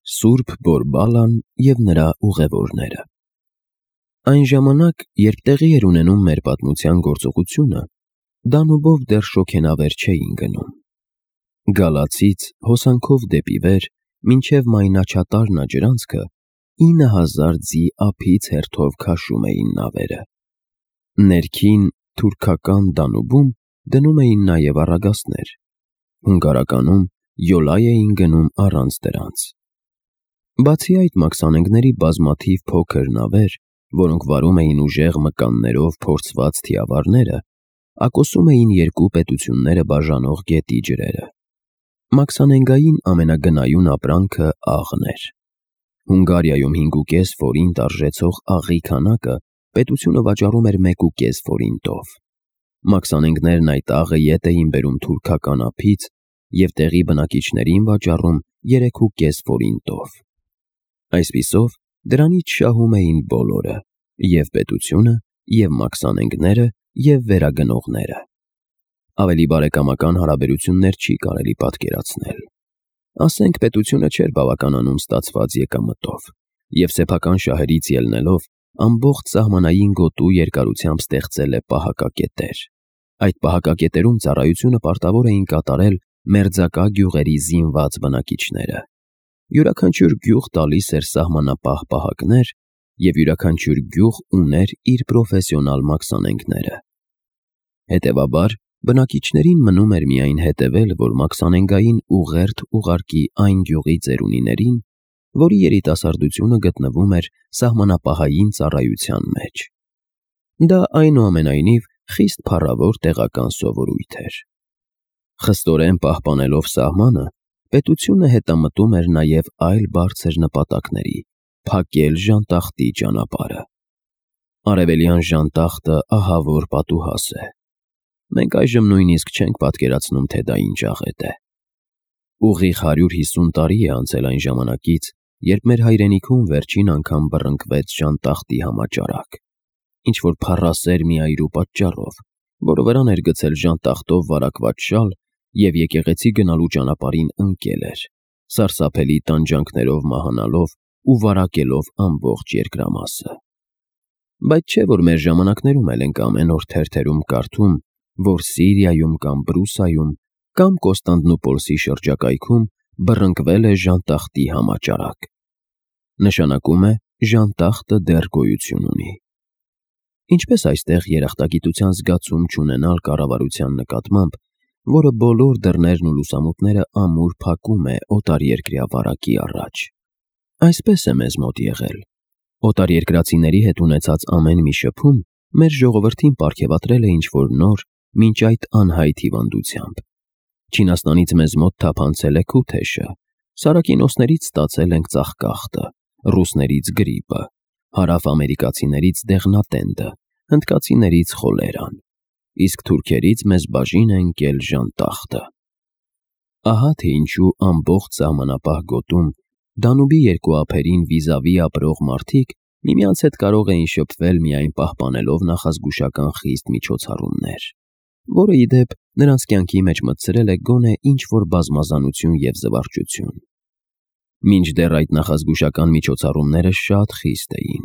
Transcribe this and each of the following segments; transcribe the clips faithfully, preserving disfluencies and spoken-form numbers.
Սուրբ Բորբալան և նրա ուղևորները։ Այն ժամանակ, երբ տեղի էր ունենում մեր պատմության գործողությունը, Դանուբով դեռ շոգենավեր չէին գնում։ Գալացից հոսանքով դեպի վեր, մինչև Մայնաչատարնա ջրանցքը, ինը հազար ձի ափից հերթով քաշում էին նավերը։ Ներքին, թուրքական Դանուբում դնում էին նաև առագաստներ, հունգարականում յոլա էին գնում առանց դրանց։ Բացի այդ, մաքսանենգների բազմաթիվ փոքր նավեր, որոնք վարում էին ուժեղ մկաններով փորձված թիավարները, ակոսում էին երկու պետությունները բաժանող գետի ջրերը։ Մաքսանենգային ամենագնայուն ապրանքը աղն էր։ Հունգարիայում հինգուկես ֆորինտ արժեցող աղի քանակը պետությունը վաճառում էր մեկուկես ֆորինտով։ Մաքսանենգներն այդ աղը ետ էին բերում թուրքական ափից և տեղի բնակիչներին վաճառում երեքուկես ֆորինտով։ Այսպիսով, դրանից շահում էին բոլորը՝ և պետությունը, և մաքսանենգները, և վերագնողները։ Ավելի բարեկամական հարաբերություններ չի կարելի պատկերացնել։ Ասենք պետությունը չէր բավականանում ստացված եկամտով և սեփական շահերից ելնելով ամբողջ սահմանային գոտու երկարությամբ ստեղծել է պահակակետեր։ Այդ պահակակետերում ծառայությունը պարտավոր էին կատարել մերձակա գյուղերի զինված բնակիչները։ Յուրաքանչյուր գյուղ տալիս էր սահմանապահ պահակներ, և յուրաքանչյուր գյուղ ուներ իր պրոֆեսիոնալ մաքսանենգները։ Հետևաբար, բնակիչներին մնում էր միայն հետևել, որ մաքսանենգային ուղերդ ուղարկի այն գյուղի ծերունիներին, որի երիտասարդությունը գտնվում էր սահմանապահային ծառայության մեջ։ Դա այնուամենայնիվ խիստ փառավոր տեղական սովորույթ էր։ Խստորեն պահպանելով սահմանը, պետությունը հետամտում էր նաև այլ բարձր նպատակների՝ փակել ժանտախտի ճանապարհը։ Արևելյան ժանտախտը ահավոր պատուհաս է։ Մենք այժմ նույնիսկ չենք պատկերացնում, թե դա ինչ աղետ է։ Ուղիղ հարյուր հիսուն տարի է անցել այն ժամանակից, երբ մեր հայրենիքում վերջին անգամ բռնկվեց ժանտախտի համաճարակ, ինչ-որ փառասեր մի այրու պատճառով, որը վրան էր գցել ժանտախտով վարակված շալ և եկեղեցի գնալու ճանապարհին ընկել էր, սարսափելի տանջանքներով մահանալով ու վարակելով ամբողջ երկրամասը։ Բայց չէ՞ որ մեր ժամանակներում էլ ենք ամեն օր թերթերում կարդում, որ Սիրիայում կամ Պրուսիայում կամ Կոստանդնուպոլսի շրջակայքում բռնկվել է ժանտախտի համաճարակ։ Նշանակում է, ժանտախտը դեռ գոյություն ունի։ Ինչպես այստեղ երախտագիտության զգացում չունենալ կառավարության նկատմամբ, որը բոլոր դռներն ու լուսամուտները ամուր փակում է օտարերկրյա վարակի առաջ։ Այսպես է մեզ մոտ եղել։ Օտարերկրացիների հետ ունեցած ամեն մի շփում մեր ժողովրդին պարգևատրել է ինչ-որ նոր, մինչ այդ անհայտ հիվանդությամբ։ Չինաստանից մեզ մոտ թափանցել է քութեշը, սարակինոսներից ստացել ենք ծաղկախտը, ռուսներից գրիպը, հարավամերիկացիներից դեղնատենդը, հնդկացիներից խոլերան, իսկ թուրքերից մեզ բաժին է ընկել ժանտախտը։ Ահա թե ինչու ամբողջ սահմանապահ գոտում Դանուբի երկու ափերին վիզավի ապրող մարդիկ միմյանց հետ կարող էին շփվել միայն պահպանելով նախազգուշական խիստ միջոցառումներ, որը, ի դեպ, նրանց կյանքի մեջ մտցրել է գոնե ինչ-որ բազմազանություն և զվարճություն։ Մինչդեռ այդ նախազգուշական միջոցառումները շատ խիստ էին։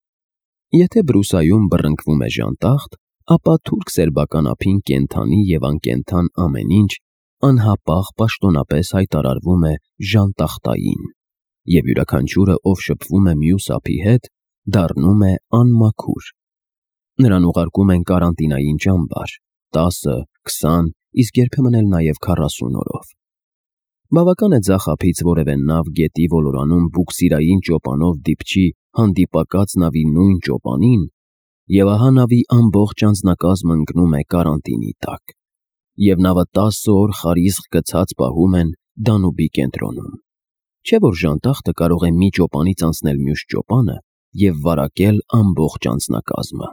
Եթե Պրուսիայում բռնկվում է ժանտախտ, ապա թուրք-սերբական ափին կենդանի և անկենդան ամեն ինչ անհապաղ պաշտոնապես հայտարարվում է ժանտախտային, և յուրաքանչյուրը, ով շփվում է մյուս ափի հետ, դառնում է անմաքուր։ Նրան ուղարկում են կարանտինային ճամբար տասը, քսան, իսկ երբեմն էլ նաև քառասուն օրով։ Բավական է ձախ ափից որևէ նավ գետի ոլորանում բուքսիրային ճոպանով դիպչի հանդիպակաց նավի նույն ճոպանին, և ահա նավի ամբողջ անձնակազմը ընկնում է կարանտինի տակ, և նավը տասը օր խարիսկ գցած պահում են Դանուբի կենտրոնում։ Չէ՞ որ ժանտախտը կարող է մի ճոպանից անցնել մյուս ճոպանը և վարակել ամբողջ անձնակազմը։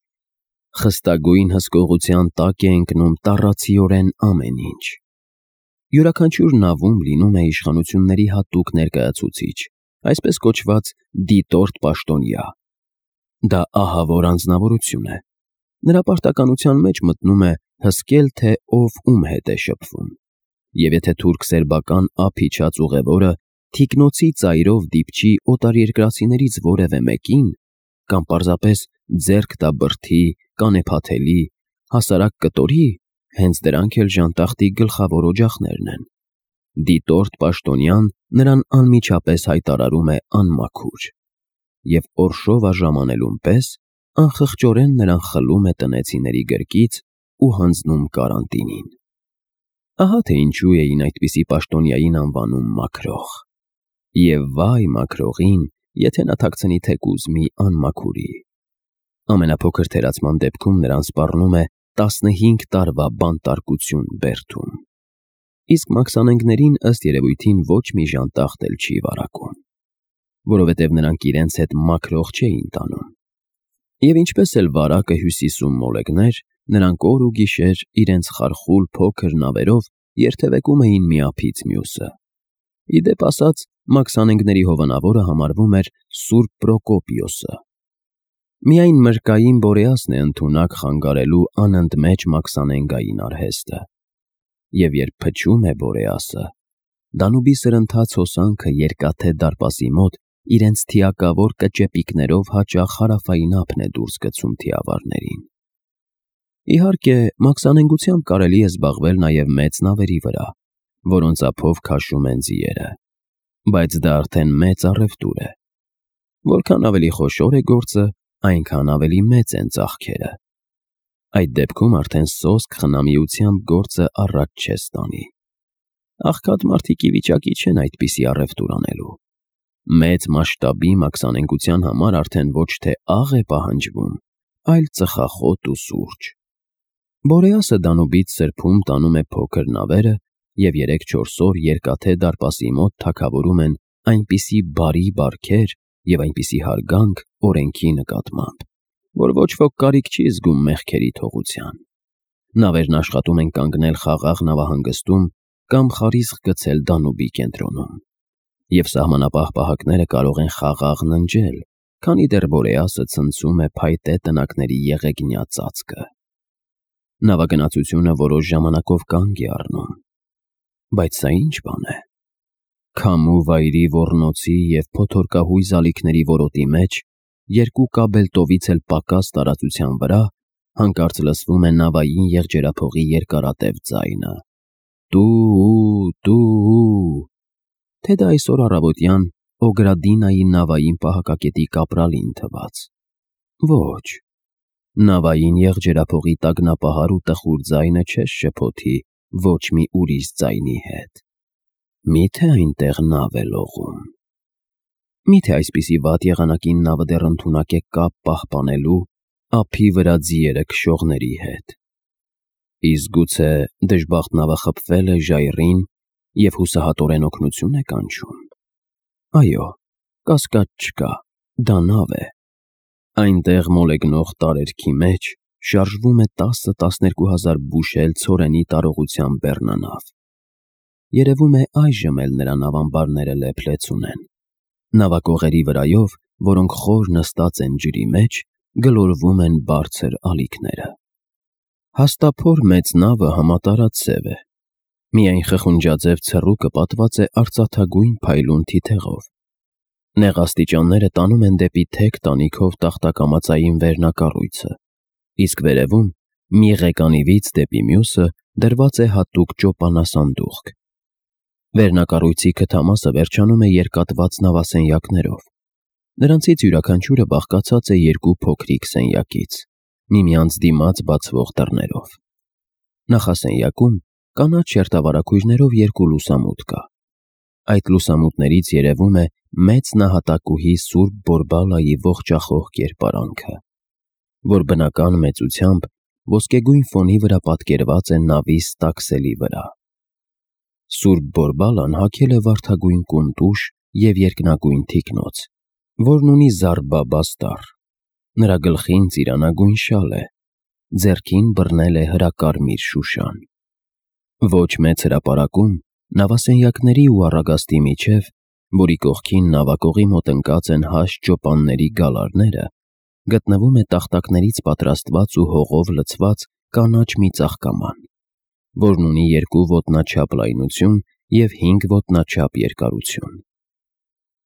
Խստագույն հսկողության տակ է ընկնում տառացիորեն ամեն ինչ։ Յուրաքանչյուր նավում լինում է իշխանությունների հատուկ ներկայացուցիչ, այսպես կոչված դիտորդ պաշտոնյա։ Դա ահավոր անձնավորություն է։ Նրա պարտականության մեջ մտնում է հսկել, թե ով ում հետ է շփվում։ Եվ եթե թուրք-սերբական ափ իջած ուղևորը թիկնոցի ծայրով դիպչի օտարերկրացիներից որևէ մեկին կամ պարզապես ձեռք տա բրդի, կանեփաթելի, հասարակ կտորի, հենց դրանք էլ ժանտախտի գլխավոր օջախներն են։ Դիտորդ պաշտոնյան նրան անմիջապես հայտարարում է անմաքուր և օրշովաժամանելուն պես անխղճորեն նրան խլում է տնեցիների գրկից ու հանձնում կարանտինին։ Ահա թե ինչու էին այդպիսի պաշտոնյային անվանում մաքրող։ Եվ վայ մաքրողին, եթե նա թաքցնի թեկուզ մի անմաքուրի։ Ամենափոքր թերացման դեպքում նրան սպառնում է տասնհինգ տարվա բանտարկություն բերդում։ Իսկ մաքսանենգներին ըստ երևույթին ոչ մի ժանտախտ էլ չի վարակում, որովհետև նրանք իրենց հետ մաքրող չէին տանում։ Եվ ինչպես էլ վարակը հյուսիսում մոլեգներ, նրանք օր ու գիշեր իրենց խարխուլ փոքր նավերով երթևեկում էին մի ափից մյուսը։ Ի դեպ ասած, մաքսանենգների հովանավորը համարվում էր Սուրբ Պրոկոպիոսը։ Միայն մրկային Բորեասն է ընդունակ խանգարելու անընդմեջ մաքսանենգային արհեստը։ Եվ երբ փչում է Բորեասը, Դանուբի սրընթաց հոսանքը երկաթե դարպասի մոտ իրենց թիակավոր կճեպիկներով հաճախ հարավային ափն է դուրս գցում թիավարներին։ Իհարկե, մաքսանենգությամբ կարելի է զբաղվել նաև մեծ նավերի վրա, որոնց ափով քաշում են ձիերը, բայց դա արդեն մեծ առևտուր է։ Որքան ավելի խոշոր է գործը, այնքան ավելի մեծ են ծախքերը։ Այդ դեպքում արդեն սոսկ խնամիությամբ գործը առաջ չես տանի։ Աղքատ մարդիկ ի վիճակի չեն այդպիսի առևտուր անելու։ Մեծ մասշտաբի մաքսանենգության համար արդեն ոչ թե աղ է պահանջվում, այլ ծխախոտ ու սուրճ։ Բորեասը Դանուբից սրբում տանում է փոքր նավերը և երեք-չորս օր երկաթե դարպասի մոտ թագավորում են այնպիսի բարի բարքեր և այնպիսի հարգանք օրենքի նկատմամբ, որ ոչ ոք կարիք չի զգում մեղքերի թողության։ Նավերն աշխատում են կանգնել խաղաղ նավահանգստում կամ խարիսխ գցել Դանուբի կենտրոնում, և սահմանապահ պահակները կարող են խաղաղ ննջել, քանի դեռ Բորեասը ցնցում է փայտե տնակների եղեգնյա ծածկը։ Նավագնացությունը որոշ ժամանակով կանգ է առնում։ Բայց սա ի՞նչ բան է։ Քամու վայրի ոռնոցի և փոթորկահույզ ալիքների որոտի մեջ, երկու կաբելտովից էլ պակաս տարածության վրա, հանկարծ լսվում է նավային եղջերափողի երկարատև ձայնը. «Տու, տու»։ Թե դա այսօր առավոտյան Օգրադինայի նավային պահակակետի կապրալին թվաց։ Ոչ, նավային եղջերափողի տագնապահար ու տխուր ձայնը չես շփոթի ոչ մի ուրիշ ձայնի հետ։ Մի՞թե այնտեղ նավ է լողում։ Մի՞թե այսպիսի վատ եղանակին նավը դեռ ընդունակ է կապ պահպանելու ափի վրա ձիերը քշողների հետ։ Իսկ գուցե դժբախտ նավը խփվել է ժայռին և հուսահատորեն օգնություն է կանչում։ Այո, կասկած չկա, դա նավ է։ Այնտեղ մոլեգնող տարերքի մեջ շարժվում է տասը-տասներկու հազար բուշել ցորենի տարողությամբ բեռնանավ։ Երևում է այժմ էլ նրա նավամբարները լեփ-լեցուն ունեն։ Նավակողերի վրայով, որոնք խոր նստած են ջրի մեջ, գլորվում են բարձր ալիքները։ Հաստափոր մեծ նավը համատարած սև է։ Միայն խխունջաձև ցռուկը պատված է արծաթագույն փայլուն թիթեղով։ Նեղաստիճանները տանում են դեպի թեք տանիքով տախտակամածային վերնակառույցը, իսկ վերևում, մի ղեկանիվից դեպի մյուսը, դրված է հատուկ ճոպանասանդուղք։ Վերնակառույցի քթամասը վերջանում է երկատված նավասենյակներով։ Նրանցից յուրաքանչյուրը բաղկացած է երկու փոքրիկ սենյակից, միմյանց դիմաց բացվող դռներով։ Նախասենյակում կանաչ շերտավարագույրներով երկու լուսամուտ կա։ Այդ լուսամուտներից երևում է մեծ նահատակուհի Սուրբ Բորբալայի ողջախոհ կերպարանքը, որ բնական մեծությամբ ոսկեգույն ֆոնի վրա պատկերված է նավի ստաքսելի վրա։ Սուրբ Բորբալան հագել է վարդագույն կունտուշ և երկնագույն թիկնոց, որն ունի զարբա-բաստառ։ Նրա գլխին ծիրանագույն շալ է, ձեռքին բռնել է հրակարմիր շուշան։ Ոչ մեծ հրապարակում, նավասենյակների ու առագաստի միջև, որի կողքին նավակողի մոտ ընկած են հաստ ճոպանների գալարները, գտնվում է տախտակներից պատրաստված ու հողով լցված կանաչ մի ծաղկաման, որն ունի երկու ոտնաչափ լայնություն և հինգ ոտնաչափ երկարություն։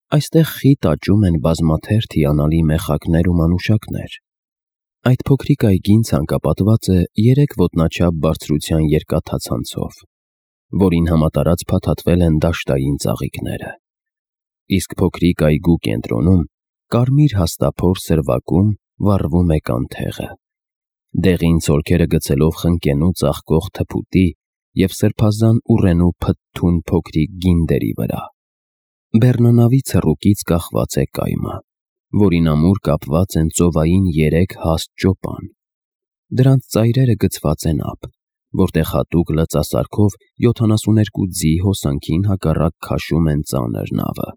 Այստեղ խիտ աճում են բազմաթերթ հիանալի մեխակներ ու մանուշակներ։ Այդ փոքրիկ այգին ցանկապատված է երեք ոտնաչափ բարձրության երկաթացանցով, որին համատարած փաթաթվել են դաշտային ծաղիկները։ Իսկ փոքրիկ այգու կենտրոնում կարմիր հաստափոր սրվակում վառվում է կանթեղը, դեղին ցոլքերը գցելով խնկենու ծաղկող թփուտի և սրբազան ուռենու փթթուն փոքրիկ գինդերի վրա։ Բեռնանավի ցռուկից կախված է կայմը, որին ամուր կապված են ծովային երեք հաստ ճոպան։ Դրանց ծայրերը գցված են ափ, որտեղ հատուկ լծասարքով յոթանասուներկու ձի հոսանքին հակառակ քաշում են ծանր նավը։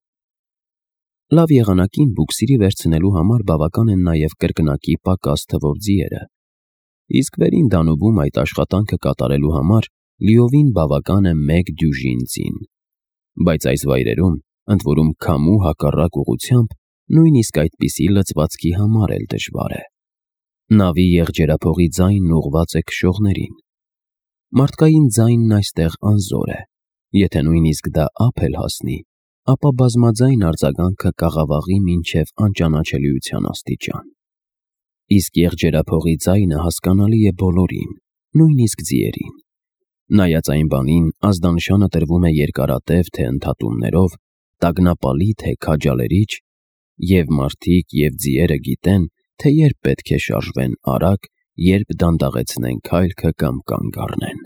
Լավ եղանակին բուքսիրի վերցնելու համար բավական են նաև կրկնակի պակաս թվով ձիերը, իսկ վերին Դանուբում այդ աշխատանքը կատարելու համար լիովին բավական է մեկ դյուժին ձին։ Բայց այս վայրերում, ընդ որում քամու հակառակ ուղղությամբ, նույնիսկ այդպիսի լծվածքի համար էլ դժվար է։ Նավի եղջերափողի ձայնն ուղղված է քշողներին։ Մարդկային ձայնն այստեղ անզոր է։ Եթե նույնիսկ դա ափ էլ հասնի, ապա բազմաձայն արձագանքը կաղավաղի մինչև անճանաչելիության աստիճան։ Իսկ եղջերափողի ձայնը հասկանալի է բոլորին, նույնիսկ ձիերին։ Նայած այն բանին, ազդանշանը տրվում է երկարատև թե ընդհատումներով, տագնապալի թե քաջալերիչ, և մարդիկ և ձիերը գիտեն, թե երբ պետք է շարժվեն արագ, երբ դանդաղեցնեն քայլքը կամ կանգ առնեն։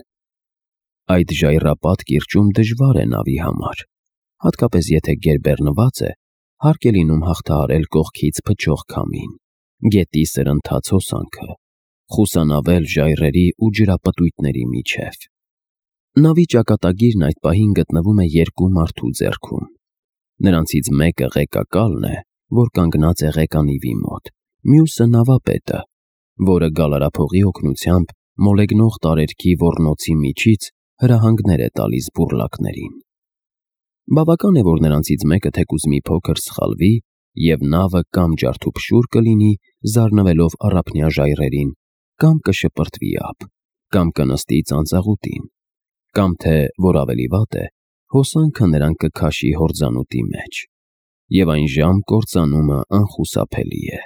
Այդ ժայռապատ կիրճում դժվար է նավի համար, հատկապես եթե գերբեռնված է, հարկ է լինում հաղթահարել կողքից փչող քամին, գետի սրընթաց հոսանքը, խուսանավել ժայռերի ու ջրապտույտների միջև։ Նավի ճակատագիրն այդ պահին գտնվում է երկու մարդու ձեռքում։ Նրանցից մեկը ղեկակալն է, որ կանգնած է ղեկանիվի մոտ, մյուսը նավապետը, որը գալարափողի օգնությամբ մոլեգնող տարերքի ոռնոցի միջից հրահանգներ է տալիս բուռլակներին։ Բավական է, որ նրանցից մեկը թեկուզ մի փոքր սխալվի, և նավը կամ ջարդուփշուր կլինի, զարնվելով առափնյա ժայռերին, կամ կշպրտվի ափ, կամ կնստի ծանծաղուտին, կամ թե, որ ավելի վատ է, հոսանքը նրան կքաշի հորձանուտի մեջ, և այն ժամ կործանումը անխուսափելի է։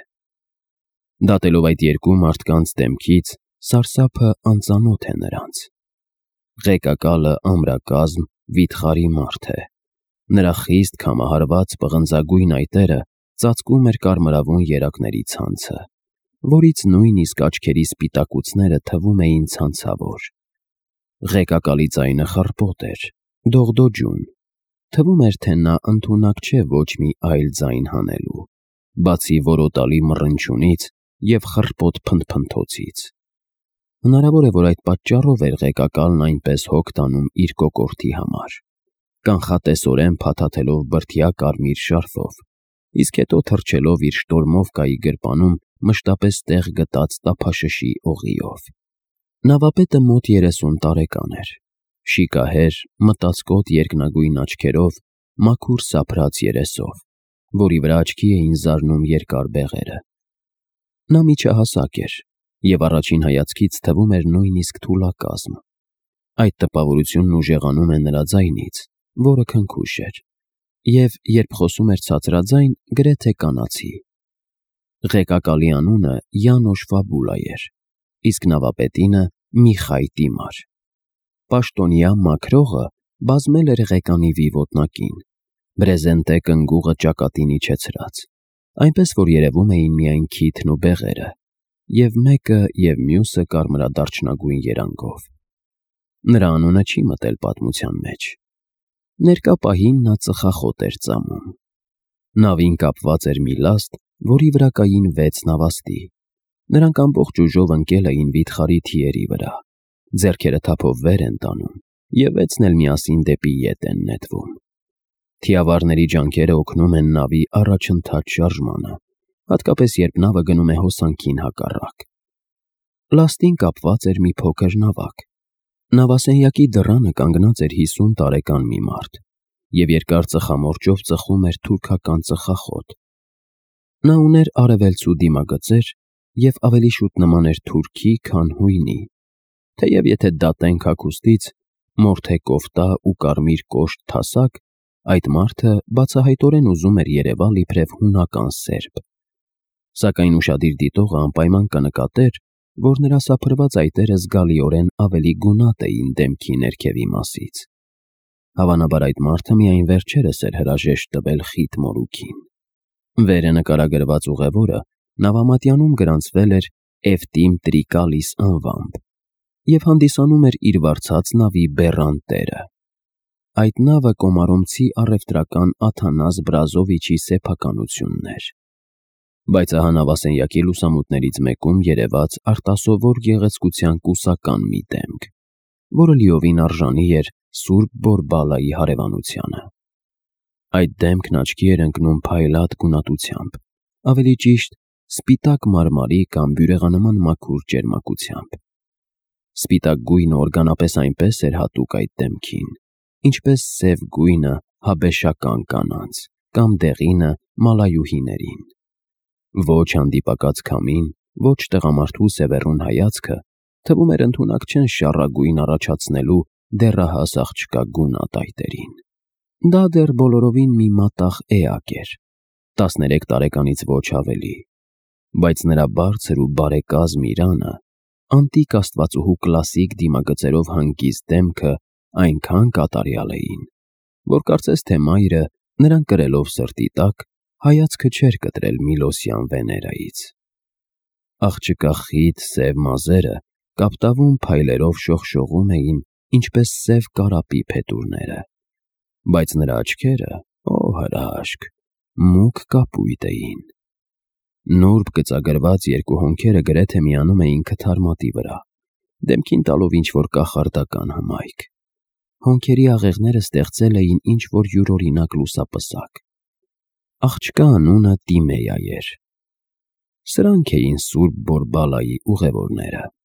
Դատելով այդ երկու մարդկանց դեմքից, սարսափը անծանոթ է նրանց։ Ղեկակալը ամրակազմ, վիթխարի մարդ է։ Նրա խիստ քամահարված պղնձագույն այտերը ծածկում էր կարմրավուն երակների ցանցը, որից նույնիսկ աչքերի սպիտակուցները թվում էին ցանցավոր։ Ղեկակալի ձայնը խռպոտ էր, դողդոջուն։ Թվում էր, թե նա ընդունակ չէ ոչ մի այլ ձայն հանելու, բացի որոտալի մռնչյունից և խռպոտ փնթփնթոցից։ Հնարավոր է, որ այդ պատճառով էր ղեկակալն այնպես հոգ տանում իր կոկորդի համար, կանխատեսորեն փաթաթելով բրդյա կարմիր շարֆով, իսկ հետո թռչելով իր շտորմովկայի գրպանում մշտապես տեղ գտած տափաշշի օղիով։ Նավապետը մոտ երեսուն տարեկան էր, շիկահեր, մտածկոտ երկնագույն աչքերով, մաքուր սափրած երեսով, որի վրա աչքի էին զարնում երկար բեղերը։ Նա միջահասակ էր և առաջին հայացքից թվում էր նույնիսկ թուլակազմ։ Այդ տպավորությունն ուժեղանում է նրա ձայնից, որը քնքուշ էր, և երբ խոսում էր ցածրաձայն, գրեթե կանացի։ Ղեկակալի անունը Յանոշ Ֆաբուլա էր, իսկ նավապետինը Միխայ Տիմար։ Պաշտոնյա մաքրողը բազմել էր ղեկանիվի ոտնակին, բրեզենտե կնգուղը ճակատին իջեցրած, այնպես որ երևում էին միայն քիթն ու բեղերը, և մեկը և մյուսը կարմրադարչնագույն երանգով։ Նրա անունը չի մտել պատմության մեջ։ Ներկա պահին նա ծխախոտ էր ծամում։ Նավին կապված էր մի լաստ, որի վրա կային վեց նավաստի։ Նրանք ամբողջ ուժով ընկել էին վիթխարի թիերի վրա, ձեռքերը թափով վեր են տանում, և վեցն էլ միասին դեպի ետ են նետվում։ Թիավարների ջանքերը օգնում են նավի առաջընթաց շարժմանը, հատկապես երբ նավը գնում է հոսանքին հակառակ։ Լաստին կապված էր մի փոքր նավակ։ Նավասենյակի դռանը կանգնած էր հիսուն տարեկան մի մարդ, և երկար ծխամորճով ծխում էր թուրքական ծխախոտ։ Նա ուներ արևելցու դիմագծեր և ավելի շուտ նման էր թուրքի, քան հույնի, թեև եթե դատենք հագուստից, մորթե կոֆտա ու կարմիր կոշտ թասակ, այդ մարդը բացահայտորեն ուզում էր երևալ իբրև հունական սերբ։ Սակայն ուշադիր դիտողը անպայման կնկատեր, որ նրա սափրված այտերը զգալիորեն ավելի գունատ էին դեմքի ներքևի մասից։ Հավանաբար այդ մարդը միայն վերջերս էր հրաժեշտ տվել խիտ մորուքին։ Վերը նկարագրված ուղևորը նավամատյանում գրանցվել էր Էվտիմ Տրիկալիս անվամբ և հանդիսանում էր իր վարձած նավի բեռան տերը։ Այդ նավը կոմարոմցի առևտրական Աթանաս Բրազովիչի սեփականությունն էր։ Բայց ահա նավասենյակի լուսամուտներից մեկում երևաց արտասովոր գեղեցկության կուսական մի դեմք, որը լիովին արժանի էր Սուրբ Բորբալայի հարևանությանը։ Այդ դեմքն աչքի էր ընկնում փայլատ գունատությամբ, ավելի ճիշտ սպիտակ մարմարի կամ բյուրեղանման մաքուր ճերմակությամբ։ Սպիտակ գույնը օրգանապես այնպես էր հատուկ այդ դեմքին, ինչպես սև գույնը հաբեշական կանանց կամ դեղինը մալայուհիներին։ Ոչ հանդիպակաց քամին, ոչ տղամարդու սևեռուն հայացքը թվում էր ընդունակ չեն շառագույն առաջացնելու դեռահաս աղջկա գունատ այտերին։ Դա դեռ բոլորովին մի մատաղ էակ էր, տասներեք տարեկանից ոչ ավելի, բայց նրա բարձր ու բարեկազմ իրանը, անտիկ աստվածուհու կլասիկ դիմագծերով հանգիստ դեմքը այնքան կատարյալ էին, որ կարծես թե մայրը նրան կրելով սրտի տակ հայացքը չէր կտրել Միլոսյան Վեներայից։ Աղջկա խիտ սև մազերը կապտավուն փայլերով շողշողում էին, ինչպես սև կարապի փետուրները, բայց նրա աչքերը, օ հրաշք, մուգ կապույտ էին։ Նուրբ գծագրված երկու հոնքերը գրեթե միանում էին քթարմատի վրա, դեմքին տալով ինչ-որ կախարդական հմայք։ Հոնքերի աղեղները ստեղծել էին ինչ-որ յուրօրինակ լուսապսակ։ Աղջկա անունը Տիմեյա էր։ Սրանք էին Սուրբ Բորբալայի ուղևորները։